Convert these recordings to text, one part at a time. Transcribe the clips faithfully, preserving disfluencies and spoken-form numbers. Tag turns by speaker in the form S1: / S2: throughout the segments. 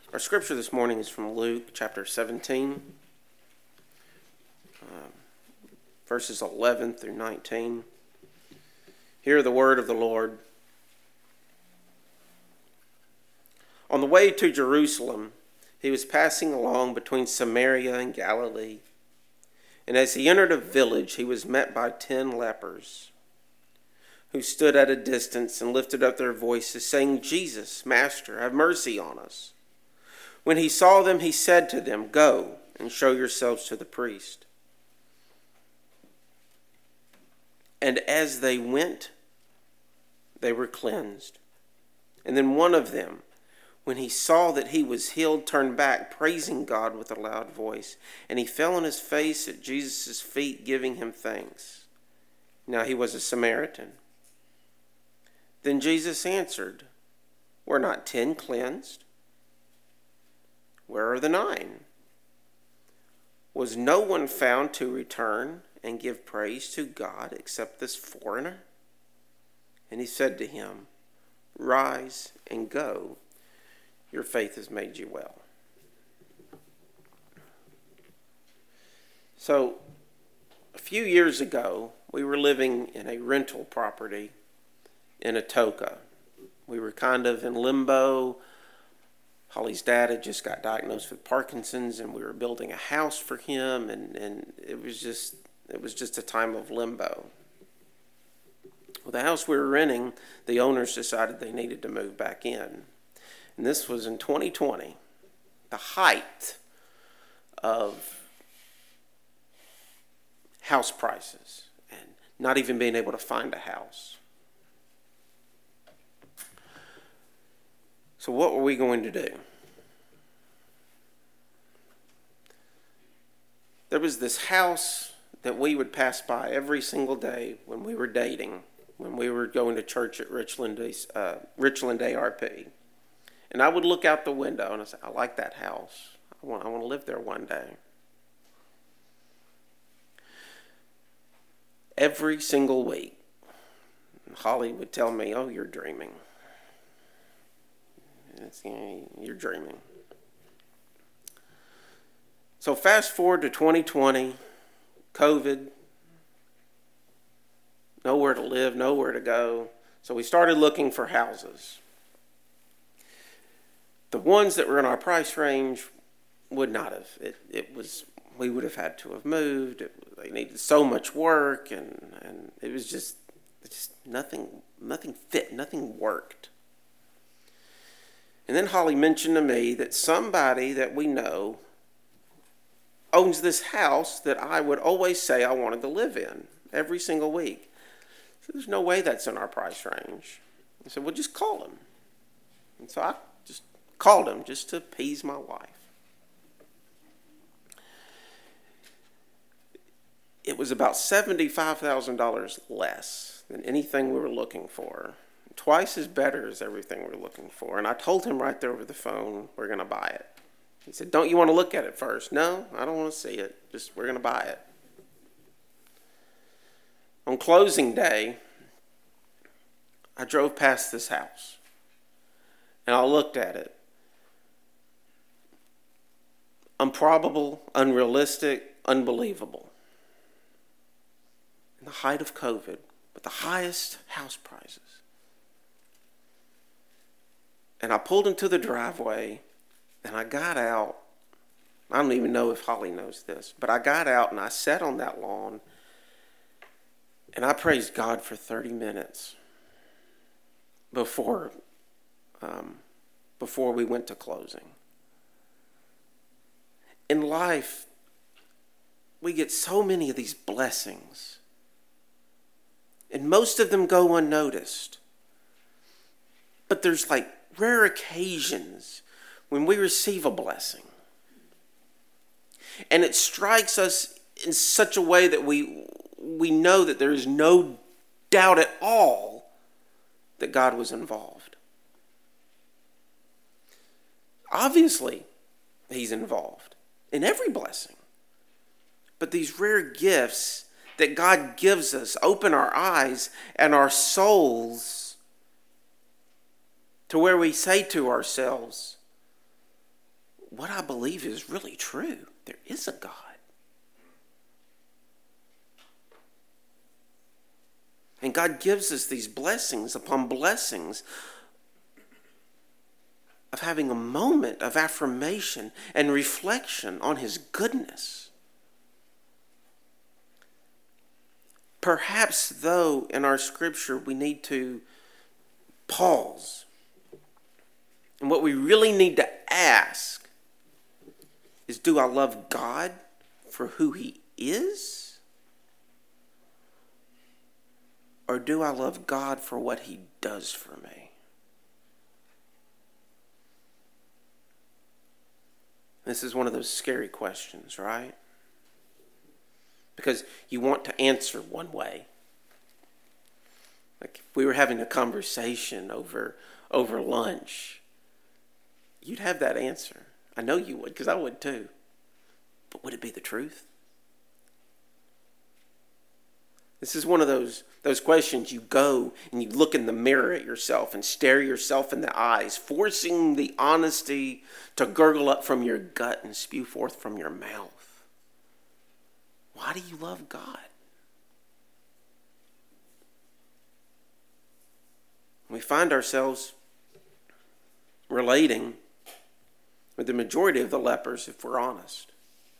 S1: Our scripture this morning is from Luke chapter seventeen, uh, verses eleven through nineteen. Hear the word of the Lord. On the way to Jerusalem, he was passing along between Samaria and Galilee. And as he entered a village, he was met by ten lepers, who stood at a distance and lifted up their voices, saying, "Jesus, Master, have mercy on us." When he saw them, he said to them, "Go and show yourselves to the priest." And as they went, they were cleansed. And then one of them, when he saw that he was healed, turned back, praising God with a loud voice. And he fell on his face at Jesus' feet, giving him thanks. Now he was a Samaritan. Then Jesus answered, "Were not ten cleansed? Where are the nine? Was no one found to return and give praise to God except this foreigner?" And he said to him, "Rise and go. Your faith has made you well." So, a few years ago, we were living in a rental property in Atoka. We were kind of in limbo. Holly's dad had just got diagnosed with Parkinson's, and we were building a house for him, and, and it was just it was just a time of limbo. Well, the house we were renting, the owners decided they needed to move back in. And this was in twenty twenty, the height of house prices and not even being able to find a house. So what were we going to do? There was this house that we would pass by every single day when we were dating, when we were going to church at Richland, uh, Richland A R P. And I would look out the window and I say, "I like that house. I want, I want to live there one day." Every single week, Holly would tell me, "Oh, you're dreaming. It's, you know, you're dreaming." So fast forward to twenty twenty, COVID, nowhere to live, nowhere to go. So we started looking for houses. The ones that were in our price range would not have. It, it was, we would have had to have moved. It, they needed so much work, and, and it was just, it just nothing, nothing fit, nothing worked. And then Holly mentioned to me that somebody that we know owns this house that I would always say I wanted to live in every single week. So there's no way that's in our price range. I said, "Well, just call him." And so I just called him just to appease my wife. It was about seventy-five thousand dollars less than anything we were looking for. Twice as better as everything we were looking for. And I told him right there over the phone, "We're going to buy it." He said, "Don't you want to look at it first?" "No, I don't want to see it. Just, we're going to buy it." On closing day, I drove past this house. And I looked at it. Improbable, unrealistic, unbelievable. In the height of COVID, with the highest house prices. And I pulled into the driveway, and I got out. I don't even know if Holly knows this, but I got out and I sat on that lawn, and I praised God for thirty minutes before, um, before we went to closing. In life, we get so many of these blessings, and most of them go unnoticed. But there's like rare occasions when we receive a blessing, and it strikes us in such a way that we we know that there is no doubt at all that God was involved. Obviously, He's involved in every blessing. But these rare gifts that God gives us open our eyes and our souls to where we say to ourselves, what I believe is really true. There is a God. And God gives us these blessings upon blessings of having a moment of affirmation and reflection on his goodness. Perhaps, though, in our scripture, we need to pause. And what we really need to ask is, do I love God for who he is? Or do I love God for what he does for me? This is one of those scary questions, right? Because you want to answer one way. Like if we were having a conversation over, over lunch, you'd have that answer. I know you would, because I would too. But would it be the truth? This is one of those, those questions you go and you look in the mirror at yourself and stare yourself in the eyes, forcing the honesty to gurgle up from your gut and spew forth from your mouth. Why do you love God? We find ourselves relating with the majority of the lepers, if we're honest.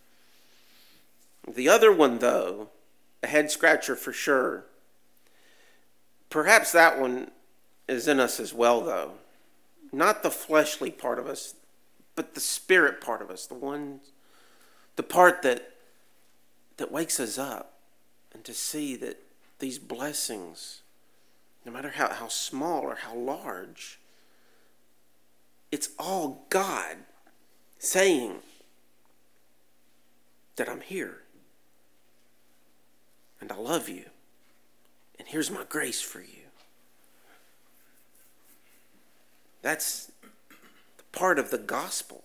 S1: The other one, though, a head scratcher for sure. Perhaps that one is in us as well, though. Not the fleshly part of us, but the spirit part of us, the one, the part that that wakes us up, and to see that these blessings, no matter how, how small or how large, it's all God saying that I'm here. And I love you. And here's my grace for you. That's the part of the gospel.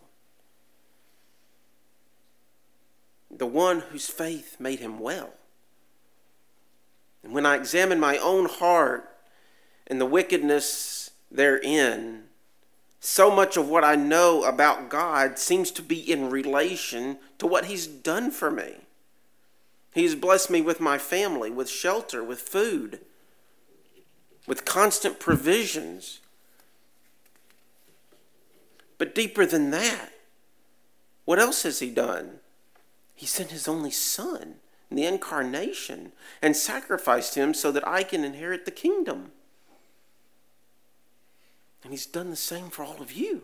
S1: The one whose faith made him well. And when I examine my own heart and the wickedness therein, so much of what I know about God seems to be in relation to what he's done for me. He's blessed me with my family, with shelter, with food, with constant provisions. But deeper than that, what else has he done? He sent his only son in the incarnation and sacrificed him so that I can inherit the kingdom. And he's done the same for all of you.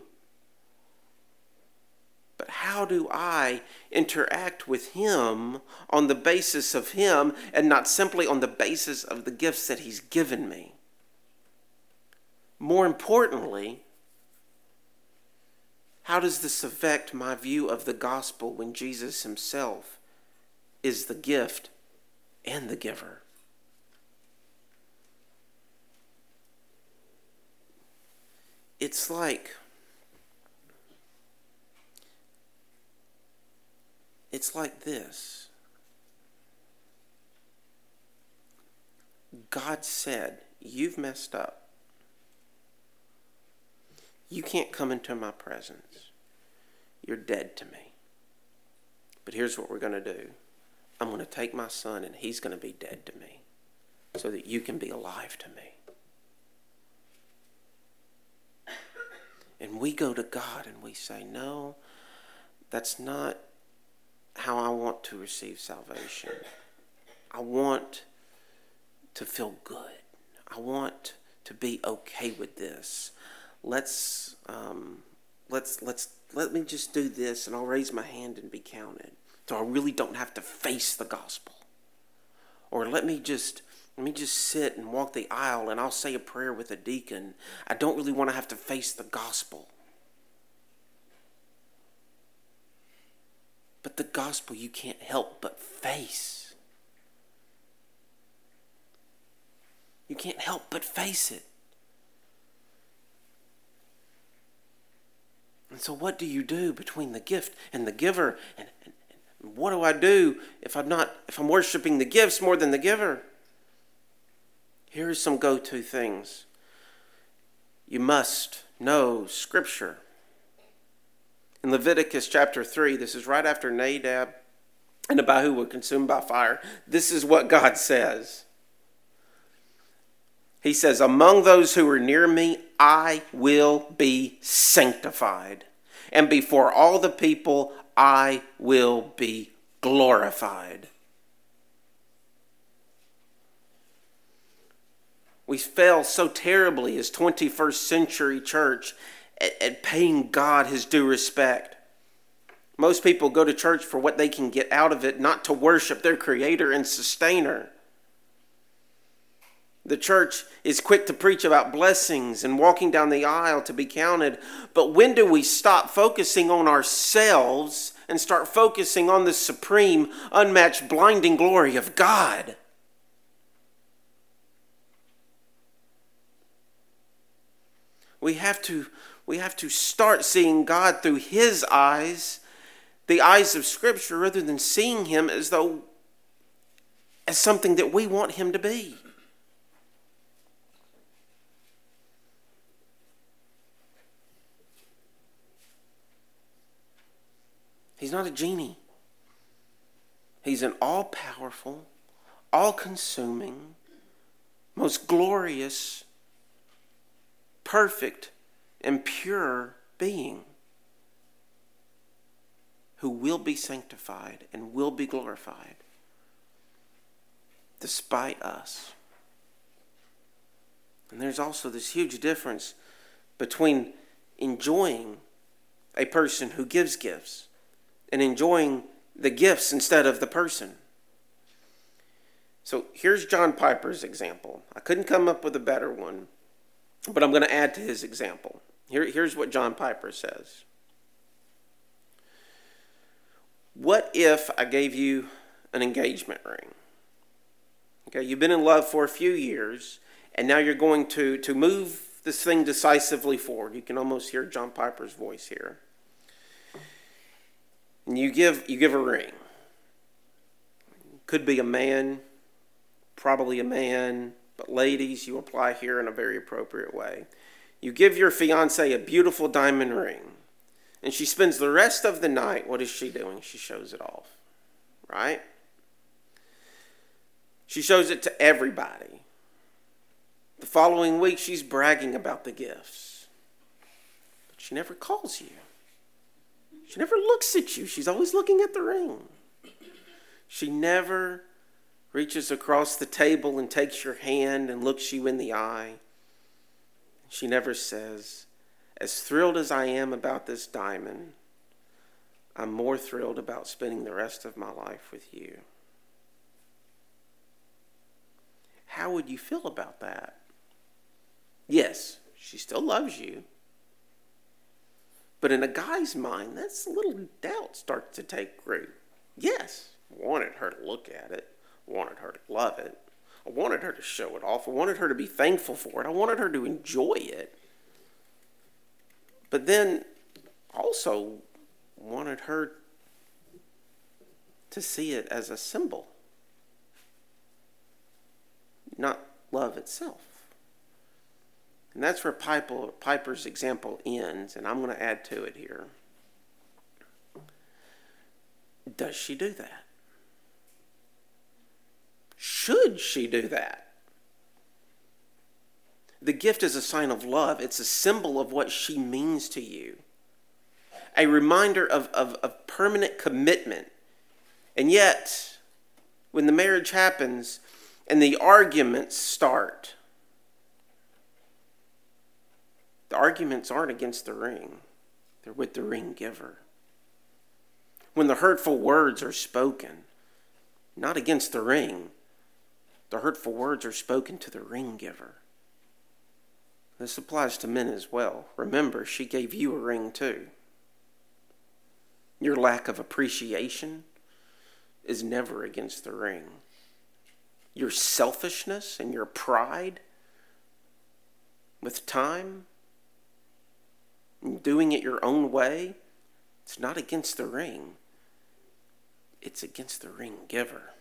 S1: But how do I interact with him on the basis of him and not simply on the basis of the gifts that he's given me? More importantly, how does this affect my view of the gospel when Jesus himself is the gift and the giver? It's like It's like this. God said, you've messed up. You can't come into my presence. You're dead to me. But here's what we're going to do. I'm going to take my son and he's going to be dead to me so that you can be alive to me. And we go to God and we say, no, that's not how I want to receive salvation. I want to feel good. I want to be okay with this. Let's um, let's let's let me just do this, and I'll raise my hand and be counted. So I really don't have to face the gospel. Or let me just let me just sit and walk the aisle, and I'll say a prayer with a deacon. I don't really want to have to face the gospel. But the gospel you can't help but face. You can't help but face it. And so what do you do between the gift and the giver? And, and, and what do I do if I'm not, if I'm worshiping the gifts more than the giver? Here are some go-to things. You must know Scripture. In Leviticus chapter three, this is right after Nadab and Abihu were consumed by fire. This is what God says. He says, among those who are near me, I will be sanctified. And before all the people, I will be glorified. We fail so terribly as twenty-first century church at, at paying God his due respect. Most people go to church for what they can get out of it, not to worship their Creator and Sustainer. The church is quick to preach about blessings and walking down the aisle to be counted. But when do we stop focusing on ourselves and start focusing on the supreme, unmatched, blinding glory of God? We have to, we have to start seeing God through his eyes, the eyes of Scripture, rather than seeing him as though as something that we want him to be. He's not a genie. He's an all-powerful, all-consuming, most glorious, perfect, and pure being who will be sanctified and will be glorified despite us. And there's also this huge difference between enjoying a person who gives gifts and enjoying the gifts instead of the person. So here's John Piper's example. I couldn't come up with a better one, but I'm going to add to his example. Here, here's what John Piper says. What if I gave you an engagement ring? Okay, you've been in love for a few years, and now you're going to, to move this thing decisively forward. You can almost hear John Piper's voice here. And you give you give a ring. Could be a man, probably a man, but ladies, you apply here in a very appropriate way. You give your fiancée a beautiful diamond ring, and she spends the rest of the night, what is she doing? She shows it off, right? She shows it to everybody. The following week, she's bragging about the gifts, but she never calls you. She never looks at you. She's always looking at the ring. She never reaches across the table and takes your hand and looks you in the eye. She never says, as thrilled as I am about this diamond, I'm more thrilled about spending the rest of my life with you. How would you feel about that? Yes, she still loves you. But in a guy's mind, that's a little doubt starts to take root. Yes, I wanted her to look at it. I wanted her to love it. I wanted her to show it off. I wanted her to be thankful for it. I wanted her to enjoy it. But then also wanted her to see it as a symbol, not love itself. And that's where Piper, Piper's example ends, and I'm going to add to it here. Does she do that? Should she do that? The gift is a sign of love. It's a symbol of what she means to you. A reminder of, of, of permanent commitment. And yet, when the marriage happens and the arguments start, the arguments aren't against the ring. They're with the ring giver. When the hurtful words are spoken, not against the ring, the hurtful words are spoken to the ring giver. This applies to men as well. Remember, she gave you a ring too. Your lack of appreciation is never against the ring. Your selfishness and your pride with time, doing it your own way, it's not against the ring. It's against the ring giver.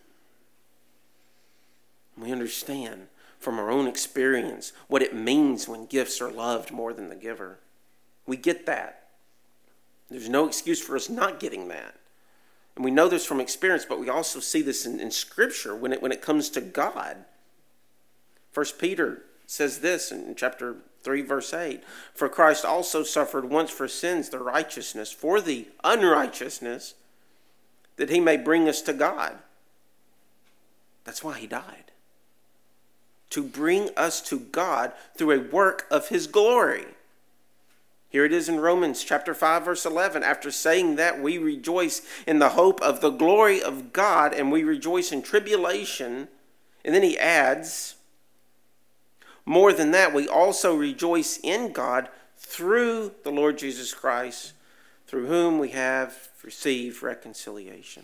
S1: We understand from our own experience what it means when gifts are loved more than the giver. We get that. There's no excuse for us not getting that. And we know this from experience, but we also see this in, in Scripture when it, when it comes to God. First Peter says this in chapter three, verse eight. For Christ also suffered once for sins, the righteousness, for the unrighteousness, that he may bring us to God. That's why he died. To bring us to God through a work of his glory. Here it is in Romans chapter five, verse eleven. After saying that, we rejoice in the hope of the glory of God, and we rejoice in tribulation. And then he adds, more than that, we also rejoice in God through the Lord Jesus Christ, through whom we have received reconciliation.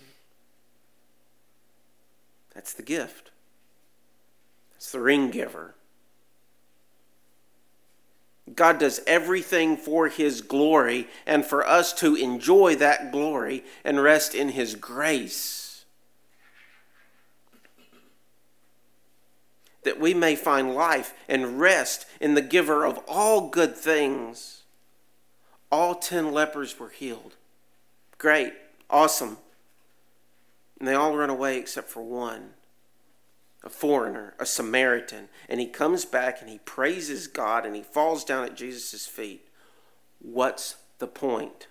S1: That's the gift. That's the ring giver. God does everything for his glory and for us to enjoy that glory and rest in his grace. That we may find life and rest in the giver of all good things. All ten lepers were healed. Great, awesome. And they all run away except for one. A foreigner, a Samaritan, and he comes back and he praises God and he falls down at Jesus' feet. What's the point?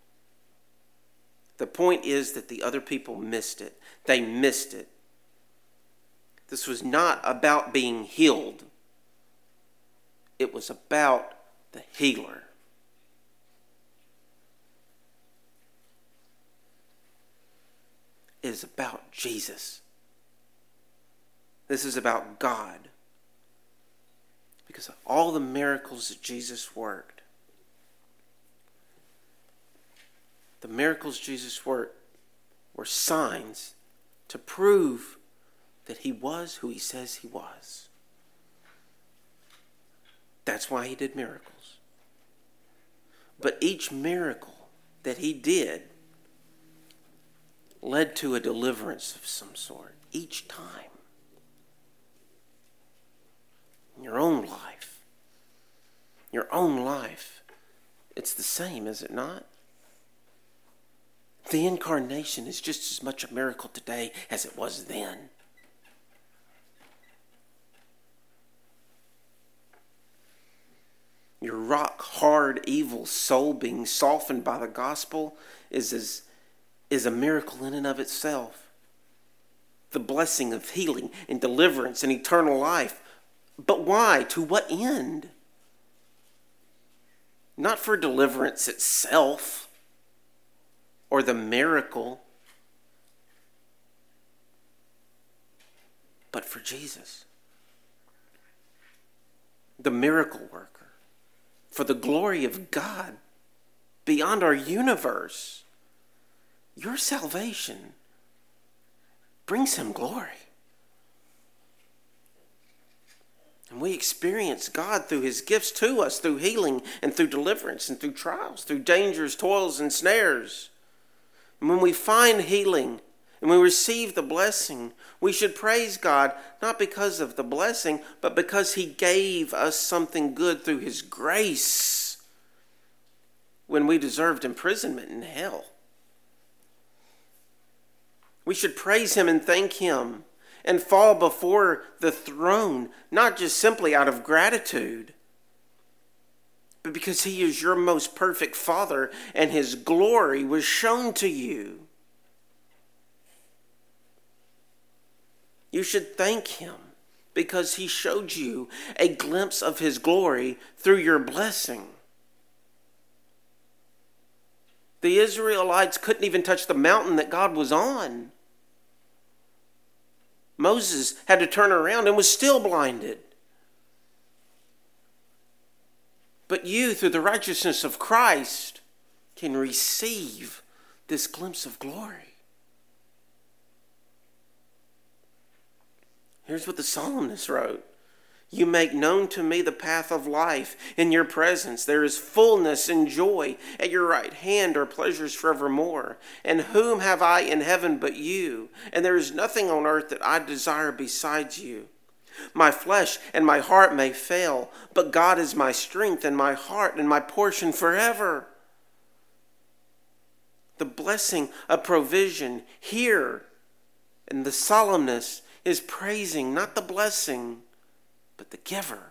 S1: The point is that the other people missed it. They missed it. This was not about being healed. It was about the healer. It is about Jesus. This is about God. Because of all the miracles that Jesus worked. The miracles Jesus worked were signs to prove that he was who he says he was. That's why he did miracles. But each miracle that he did led to a deliverance of some sort. Each time. In your own life. Your own life. It's the same, is it not? The incarnation is just as much a miracle today as it was then. Your rock-hard, evil soul being softened by the gospel is, is, is a miracle in and of itself. The blessing of healing and deliverance and eternal life. But why? To what end? Not for deliverance itself or the miracle, but for Jesus, the miracle worker, for the glory of God beyond our universe. Your salvation brings him glory. And we experience God through his gifts to us, through healing and through deliverance and through trials, through dangers, toils, and snares. And when we find healing and we receive the blessing, we should praise God, not because of the blessing, but because he gave us something good through his grace when we deserved imprisonment in hell. We should praise him and thank him and fall before the throne, not just simply out of gratitude, but because he is your most perfect Father and his glory was shown to you. You should thank him because he showed you a glimpse of his glory through your blessing. The Israelites couldn't even touch the mountain that God was on. Moses had to turn around and was still blinded. But you, through the righteousness of Christ, can receive this glimpse of glory. Here's what the psalmist wrote. You make known to me the path of life. In your presence there is fullness and joy. At your right hand are pleasures forevermore. And whom have I in heaven but you? And there is nothing on earth that I desire besides you. My flesh and my heart may fail, but God is my strength and my heart and my portion forever. The blessing of provision here in the solemnness is praising not the blessing, but the giver.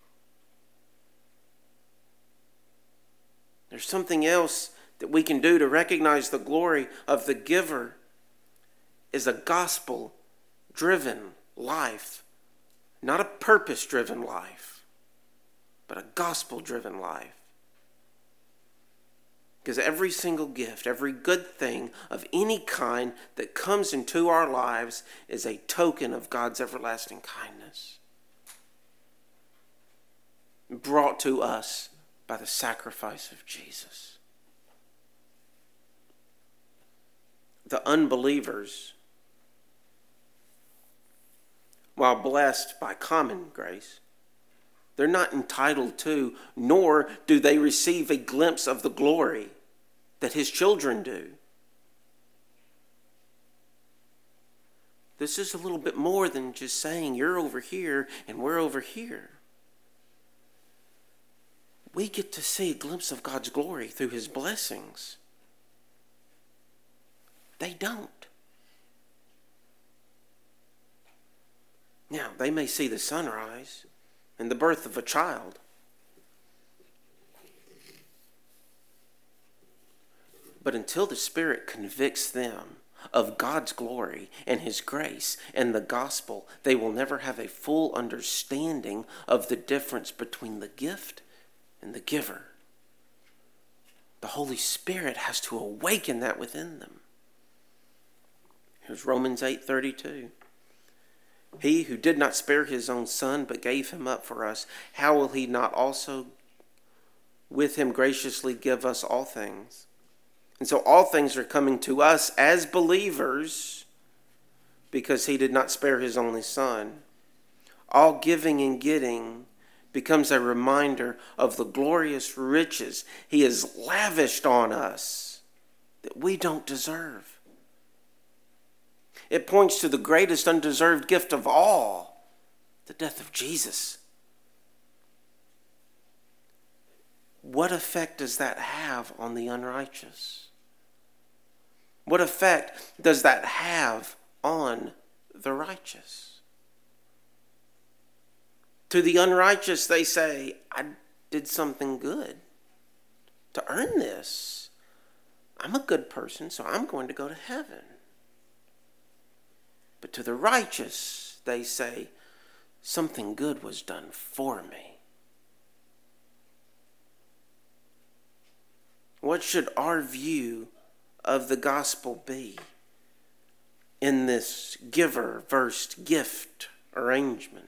S1: There's something else that we can do to recognize the glory of the giver is a gospel-driven life, not a purpose-driven life, but a gospel-driven life. Because every single gift, every good thing of any kind that comes into our lives is a token of God's everlasting kindness, brought to us by the sacrifice of Jesus. The unbelievers, while blessed by common grace, they're not entitled to, nor do they receive a glimpse of the glory that his children do. This is a little bit more than just saying you're over here and we're over here. We get to see a glimpse of God's glory through his blessings. They don't. Now, they may see the sunrise and the birth of a child. But until the Spirit convicts them of God's glory and his grace and the gospel, they will never have a full understanding of the difference between the gift and the giver. The Holy Spirit has to awaken that within them. Here's Romans eight thirty-two. He who did not spare his own son, but gave him up for us, how will he not also with him graciously give us all things? And so all things are coming to us as believers because he did not spare his only son. All giving and getting becomes a reminder of the glorious riches he has lavished on us that we don't deserve. It points to the greatest undeserved gift of all, the death of Jesus. What effect does that have on the unrighteous? What effect does that have on the righteous? To the unrighteous, they say, I did something good to earn this. I'm a good person, so I'm going to go to heaven. But to the righteous, they say, something good was done for me. What should our view of the gospel be in this giver versus gift arrangement?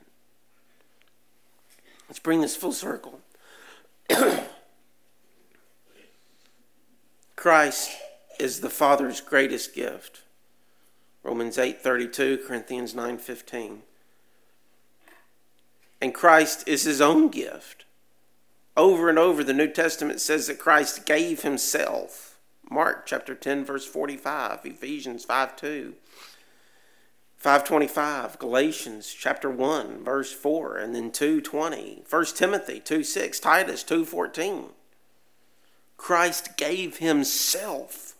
S1: Let's bring this full circle. Christ is the Father's greatest gift. Romans eight thirty-two, Corinthians nine fifteen. And Christ is his own gift. Over and over, the New Testament says that Christ gave himself. Mark chapter ten, verse forty-five, Ephesians five two, five twenty-five, Galatians chapter one, verse four, and then two twenty, First Timothy two six, Titus two fourteen. Christ gave himself.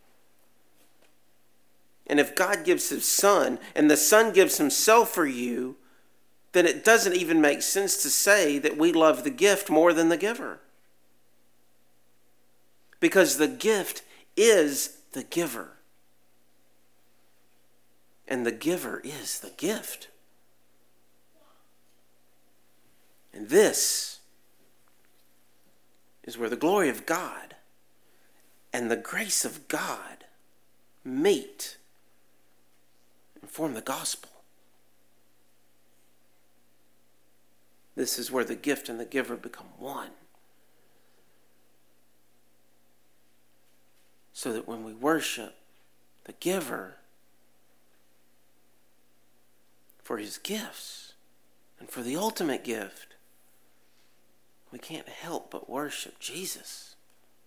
S1: And if God gives his son, and the son gives himself for you, then it doesn't even make sense to say that we love the gift more than the giver. Because the gift is the giver. And the giver is the gift. And this is where the glory of God and the grace of God meet and form the gospel. This is where the gift and the giver become one. So that when we worship the giver for his gifts and for the ultimate gift, we can't help but worship Jesus.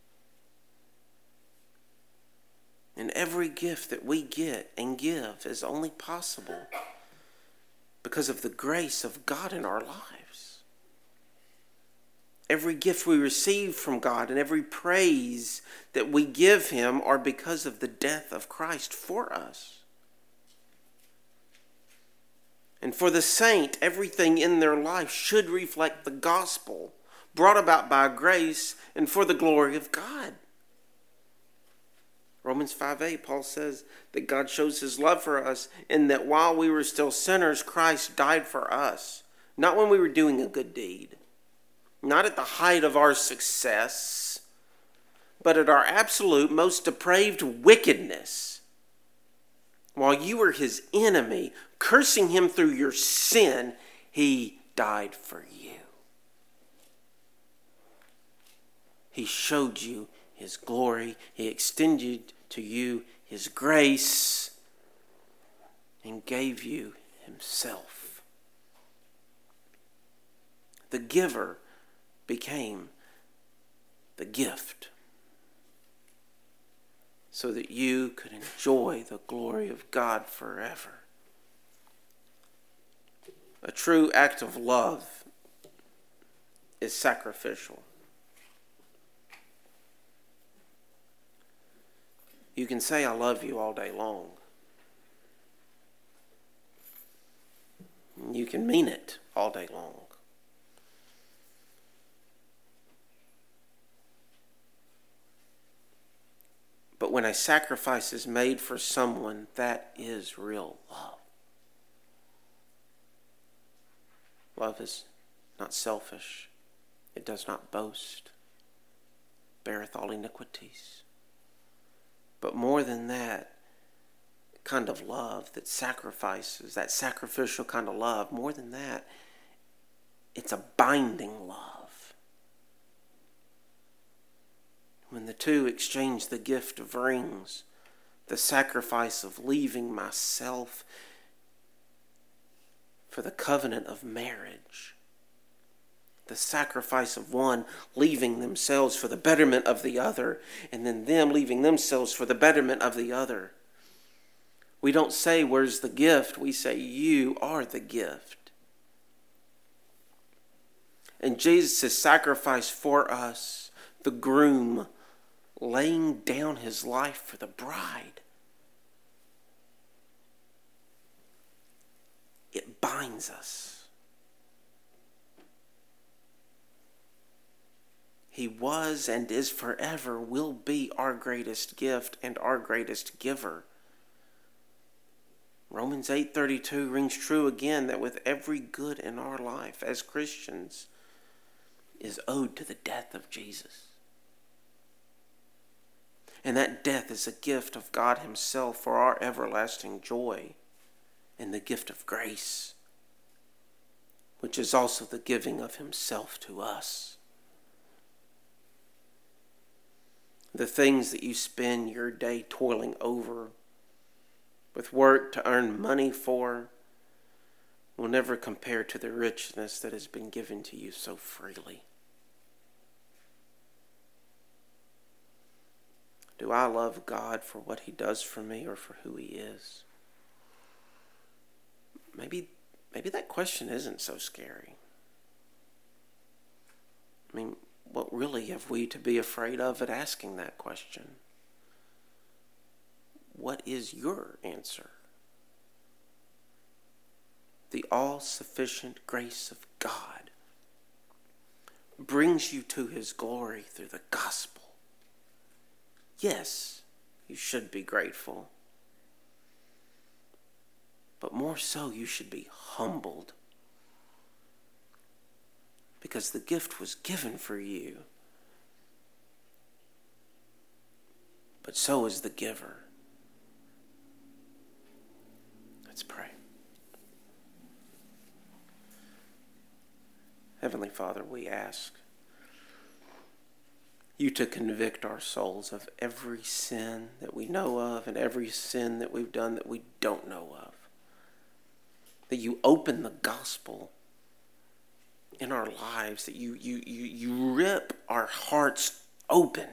S1: And every gift that we get and give is only possible because of the grace of God in our lives. every gift we receive from God and every praise that we give him are because of the death of Christ for us. And for the saint, everything in their life should reflect the gospel brought about by grace and for the glory of God. Romans five eight, Paul says that God shows his love for us in that while we were still sinners, Christ died for us. Not when we were doing a good deed, not at the height of our success, but at our absolute most depraved wickedness. While you were his enemy, cursing him through your sin, he died for you. He showed you his glory. He extended to you his grace and gave you himself. The giver became the gift so that you could enjoy the glory of God forever. A true act of love is sacrificial. You can say, I love you all day long. You can mean it all day long. But when a sacrifice is made for someone, that is real love. Love is not selfish. It does not boast. Beareth all iniquities. But more than that kind of love that sacrifices, that sacrificial kind of love, more than that, it's a binding love. When the two exchange the gift of rings, the sacrifice of leaving myself for the covenant of marriage, the sacrifice of one leaving themselves for the betterment of the other, and then them leaving themselves for the betterment of the other. We don't say, where's the gift? We say, you are the gift. And Jesus' sacrifice for us, the groom laying down his life for the bride, it binds us. He was and is forever, will be our greatest gift and our greatest giver. Romans eight thirty-two rings true again, that with every good in our life as Christians is owed to the death of Jesus. And that death is a gift of God himself for our everlasting joy and the gift of grace, which is also the giving of himself to us. The things that you spend your day toiling over, with work to earn money for, will never compare to the richness that has been given to you so freely. Do I love God for what he does for me or for who he is? Maybe, maybe that question isn't so scary. I mean, what really have we to be afraid of at asking that question? What is your answer? The all-sufficient grace of God brings you to his glory through the gospel. Yes, you should be grateful. But more so, you should be humbled. Because the gift was given for you. But so is the giver. Let's pray. Heavenly Father, we ask you to convict our souls of every sin that we know of and every sin that we've done that we don't know of. That you open the gospel in our lives, that you, you, you, you rip our hearts open,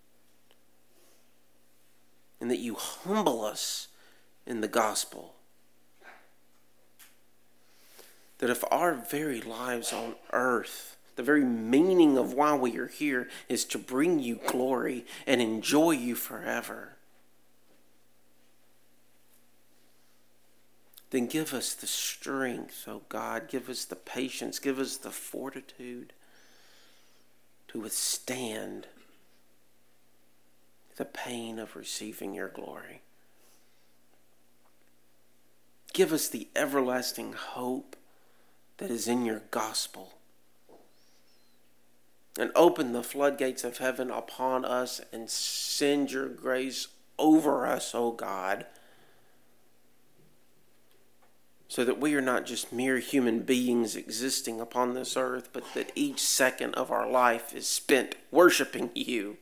S1: and that you humble us in the gospel. That if our very lives on earth The very meaning of why we are here is to bring you glory and enjoy you forever. Then give us the strength, oh God. Give us the patience. Give us the fortitude to withstand the pain of receiving your glory. Give us the everlasting hope that is in your gospel. And open the floodgates of heaven upon us and send your grace over us, O God, so that we are not just mere human beings existing upon this earth, but that each second of our life is spent worshiping you.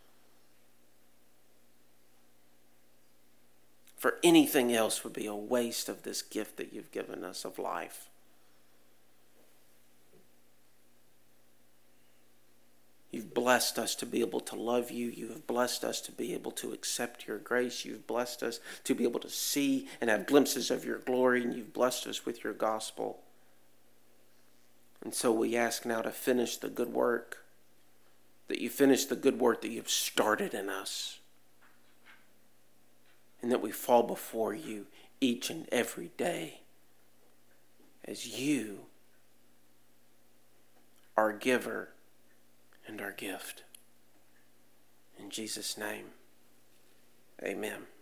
S1: For anything else would be a waste of this gift that you've given us of life. You've blessed us to be able to love you. You have blessed us to be able to accept your grace. You've blessed us to be able to see and have glimpses of your glory. And you've blessed us with your gospel. And so we ask now to finish the good work. That you finish the good work that you've started in us. And that we fall before you each and every day as you, our giver and our gift. In Jesus' name, amen.